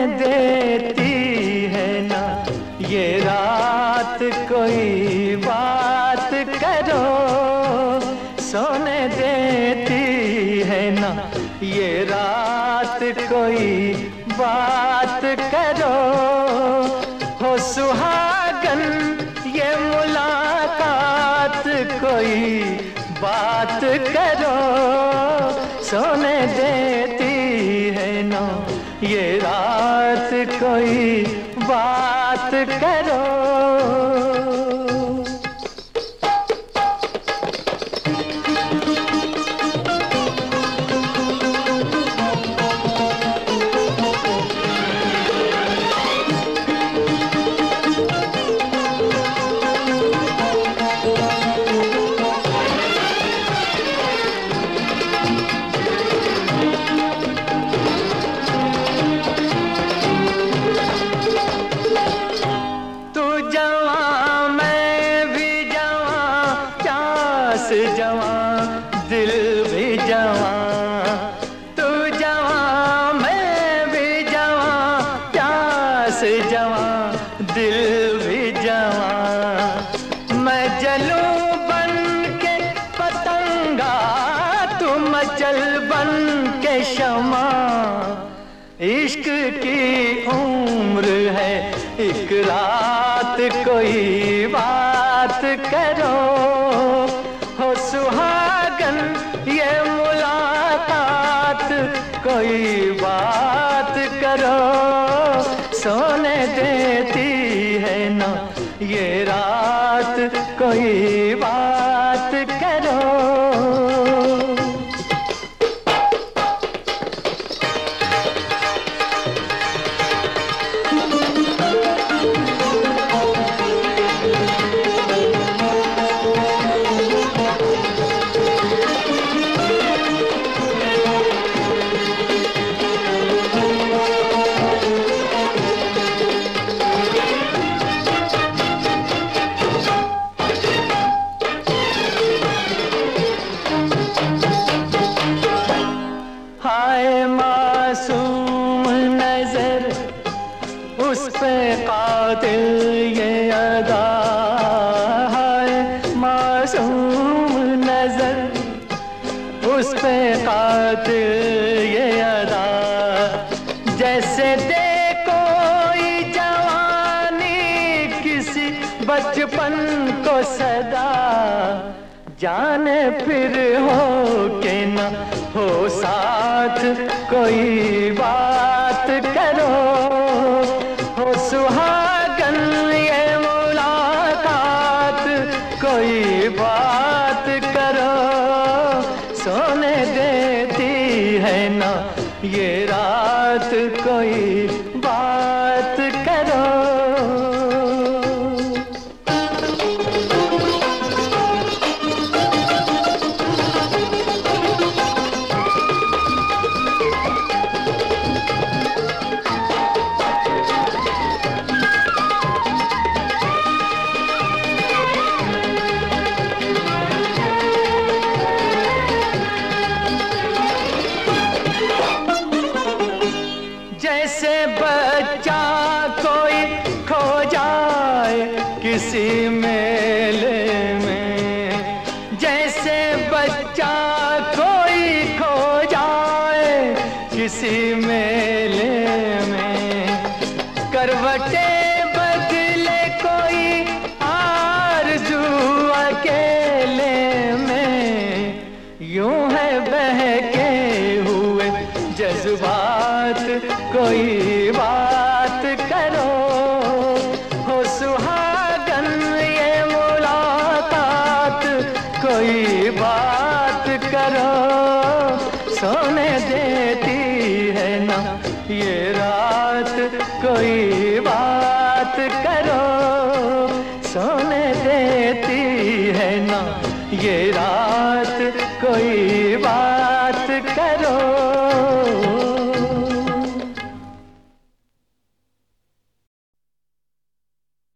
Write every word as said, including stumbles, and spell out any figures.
देती है ना ये रात, कोई बात करो। सोने देती है ना ये रात, कोई बात करो। हो सुहागन ये मुलाकात, कोई बात करो। सोने देती है ना ये रात, कोई बात करो। जवां दिल भी जवां, तू जवां मैं भी जवां, प्यास जवां दिल भी जवां। मैं जलूं बन के पतंगा, तू मचल बन के शमा। इश्क की उम्र है एक रात, कोई बात करो। हो सुहागन ये मुलाकात, कोई बात करो। सोने देती है ना ये रात, कोई बात करो। हाय मासूम नजर उस पे कातिल ये अदा, हाय मासूम नजर उस पे कातिल ये अदा। जैसे दे कोई जवानी किसी बचपन को सदा, जाने फिर हो के न हो साथ, कोई बात करो। हो सुहागन ये मुलाकात, कोई बात करो। सोने देती है ना ये रात, कोई बात करो। जैसे बच्चा कोई खो जाए किसी मेले में, जैसे बच्चा कोई खो जाए किसी मेले में। करवटे बदले कोई आरज़ू अकेले में, यूं है बहके हुए जज्बात, कोई बात करो। हो सुहागन ये मुलाकात, कोई बात करो। सोने देती है ना ये रात, कोई बात करो। सोने देती है ना ये रात, कोई बात